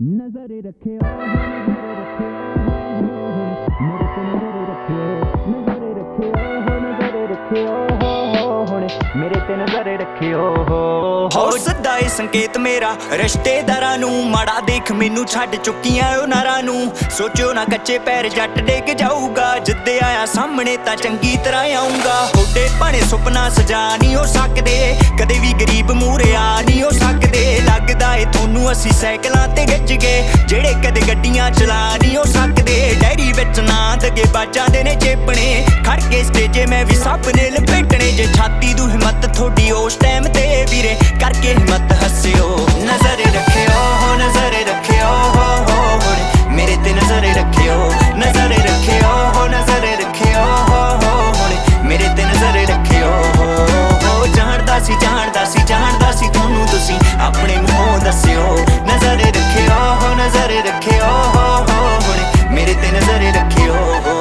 नजरे रखे मेरे ते नजरे रखियो हो सदा ए संकेत मेरा रिश्तेदारां नू माड़ा देख मैनू छड्ड चुकियां ओ नारां नू सोचो ना कच्चे पैर जट डिग जाऊगा जिद्दे आया सामने तां चंगी तरह आऊंगा थोड़े भाणे सुपना सजा नहीं हो सकदे कदे भी गरीब मूहरे आ नहीं हो सकदे लगदा ए थोनू असी साइकलां ते गिज गए जेड़े कदे गड्डियां चला नहीं हो सकदे डायरी विच ना दगे बाजां दे ने चेपणे खड़ के स्टेजे मैं भी सब ने लपेटने जे छाती दू हिम्मत थोड़ी उस टाइम ते वीरे करके हिम्मत हस्सियो नजरे रखियो हो नजरे रखियो हो मेरे ते नजरे रखियो नजरे रखियो हो नजरे रखियो हो मेरे ते नजरे रखियो हो जानदा सी थोनू तुसी अपने मूंहों दस्सियो नजरे रखियो हो नजरे रखियो हो मेरे ते नजरे रखियो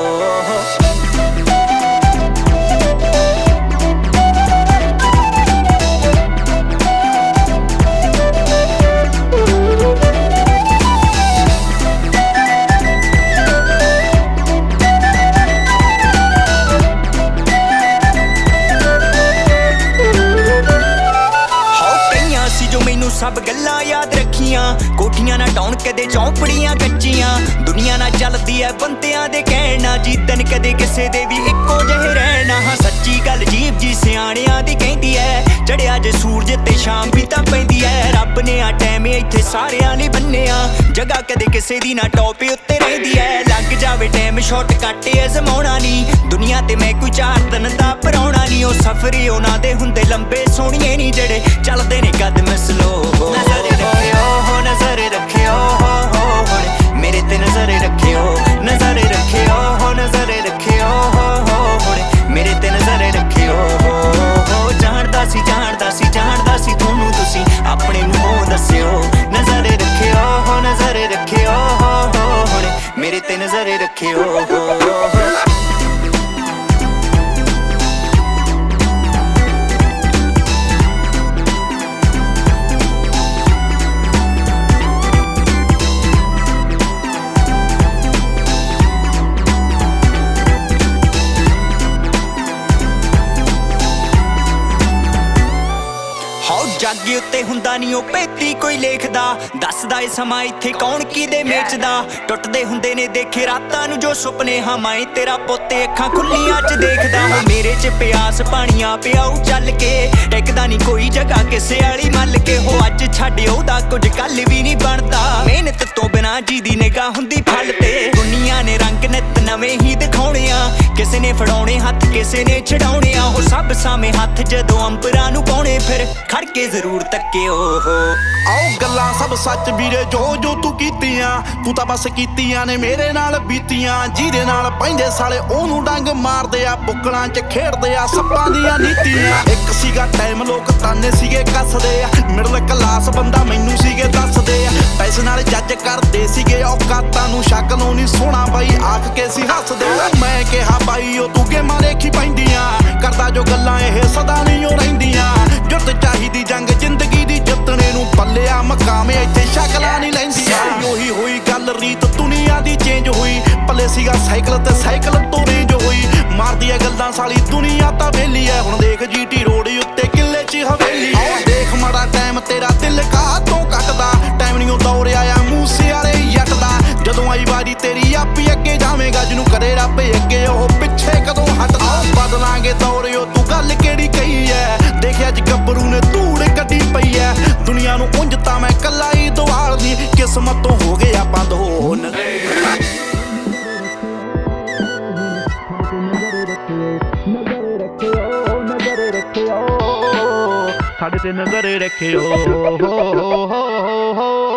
सब गल्लां याद रखियां कोठियां ना टाउन कदे चौंपड़ियां कच्चियां दुनिया ना चलदी है बंदियां दे कहना जीतन कदे किसे दे भी इक्को जहे रहना हाँ सच्ची गल जीव जी सियाणियां दी कहंदी है चढ़िया जे सूरज ते शाम भी तां पैंदी है रब ने आ टाइम इत्थे सारियां ने बन्निया जगह कदे किसे दी ना टॉप उत्ते रहिंदी है लग जावे टाइम शॉर्ट कट अजमाउणा नहीं दुनिया ते मैं कोई चार दिन दा पराउणा नहीं ओ सफर उन्हां दे हुंदे लंबे सोहणिए नहीं जेड़े चलदे ने कदम स्लो नजरे रखियो हो नजरे रखियो हो मेरे ते नजरे रखियो नजरे रखियो हो नजरे रखियो हो मेरे ते नजरे रखियो हो जानदा सी थोनू तुसी अपने मूंहों दस्सियो नजरे रखियो हो नजरे रखियो हो मेरे ते नजरे रखियो जागे उत्ते हुंदा नहीं ओ पेती कोई लेखदा दसदा ए समा इत्थे कौन किदे मेचदा टुटदे हुंदे ने देखे रातां नू जो सुपने हां मैं तेरा पोते अखां खुल्लियां च देखदा हो मेरे च प्यास पानियां पियाऊ चल के टिकदा नहीं कोई जगह किसे वाली मल के हो अज छड्ड ओदा कुछ कल भी नहीं बनदा मेहनत तो बिना जी दी निगाह हुंदी फल ते दुनिया ने रंग नित नवें ही दिखाउणे आ किसे ने फड़ाउणे हत्थ किसे ने छड़ाउणे आ हो सब सामे हत्थ जदों अंबरां नू पाउणे फिर खड़ के जरूर तक्कियो हो आओ गल्लां सब सच वीरे जो जो तू कीतियां तू तां बस कीतियां ने मेरे नाल बीतियां ਜਿਹਦੇ ਨਾਲ ਪੈਂਦੇ ਸਾਲੇ ਉਹਨੂੰ ਡੰਗ ਮਾਰਦੇ ਆ ਬੁੱਕਲਾਂ 'ਚ ਖੇਡਦੇ ਆ ਸੱਪਾਂ ਦੀਆਂ ਨੀਤੀਆਂ ਇੱਕ ਸੀਗਾ ਟਾਈਮ ਲੋਕ ਤਾਨੇ ਸੀਗੇ ਕੱਸਦੇ ਆ ਮਿਡਲ ਕਲਾਸ ਬੰਦਾ ਮੈਨੂੰ ਸੀਗੇ ਦੱਸਦੇ ਆ ਪੈਸੇ ਨਾਲ ਜੱਜ ਕਰਦੇ ਸੀਗੇ ਔਕਾਤਾਂ ਨੂੰ ਸ਼ਕਲੋਂ ਨਹੀਂ ਸੋਹਣਾ ਬਾਈ ਆਖ ਕੇ ਸੀ ਹੱਸਦੇ ਮੈਂ ਕਿਹਾ ਬਾਈ ਉਹ ਤੂੰ ਗੇਮਾਂ ਦੇਖੀ ਪੈਂਦੀਆਂ ਕਰਦਾ ਜੋ ਗੱਲਾਂ ਇਹ ਸਦਾ ਨਹੀਂ ਉਹ ਰਹਿੰਦੀਆਂ ਜੁੱਤ ਚਾਹੀਦੀ ਜੰਗ ਜ਼ਿੰਦਗੀ ਦੀ ਜਿੱਤਣੇ ਨੂੰ ਪੱਲਿਆ ਮਕਾਮੇ ਇੱਥੇ ਸ਼ਕਲਾਂ ਨਹੀਂ ਲੈਂਦੀਆਂ ਉਹੀ ਹੋਈ ਗੱਲ ਰੀਤ ਦੁਨੀਆ ਦੀ ਚੇਂਜ ਹੋਈ ਪੱਲੇ ਸੀਗਾ ਸਾਈਕਲ ਤੇ ਸਾਈਕਲ ਤੋਂ ਰੇਂਜ ਹੋਈ ਮਾਰਦੀ ਐ ਗੱਲਾਂ ਸਾਲੀ ਦੁਨੀਆ ਤਾਂ ਵੇਲੀ ਐ ਹੁਣ ਦੇਖ ਜੀਟੀ ਰੋਡ ਉੱਤੇ ਕਿੱਲੇ 'ਚ ਹਵੇਲੀ ਦੇਖ ਮਾੜਾ ਟਾਈਮ ਤੇਰਾ ਦਿਲ ਕਾਹਤੋਂ ਕੱਟਦਾ ਟਾਈਮ ਨਹੀਂ ਉਹ ਦੌਰ ਆਇਆ ਮੂਸੇ ਵਾਲੇ ਜੱਟ ਦਾ ਜਦੋਂ ਆਈ ਵਾਰੀ ਤੇਰੀ ਆਪੀ ਅੱਗੇ ਜਾਵੇਂਗਾ ਜਿਹਨੂੰ ਕਰੇ ਰੱਬ ਅੱਗੇ ਉਹ ਪਿੱਛੇ ਕਦੋਂ ਹਟਦਾ ਬਦਲਾਂਗੇ ਦੌਰ ਉਹ ਤੂੰ ਗੱਲ ਕਿਹੜੀ ਕਹੀ ਐ ਦੇਖਿਆ ਅੱਜ ਗੱਭਰੂ ਨੇ ਧੂੜ ਕੱਢੀ ਪਈ ਐ ਦੁਨੀਆ ਨੂੰ ਉਂਝ ਤਾਂ ਮੈਂ ਕੱਲਾ ਹੀ ਦਵਾਲਦੀ ਕਿਸਮਤ ਤੋਂ ਹੋ ਗਿਆ ਬੰਦ ਹੋਣ ਸਾਡੇ ਤੇ ਨਜ਼ਰ ਰੱਖਿਓ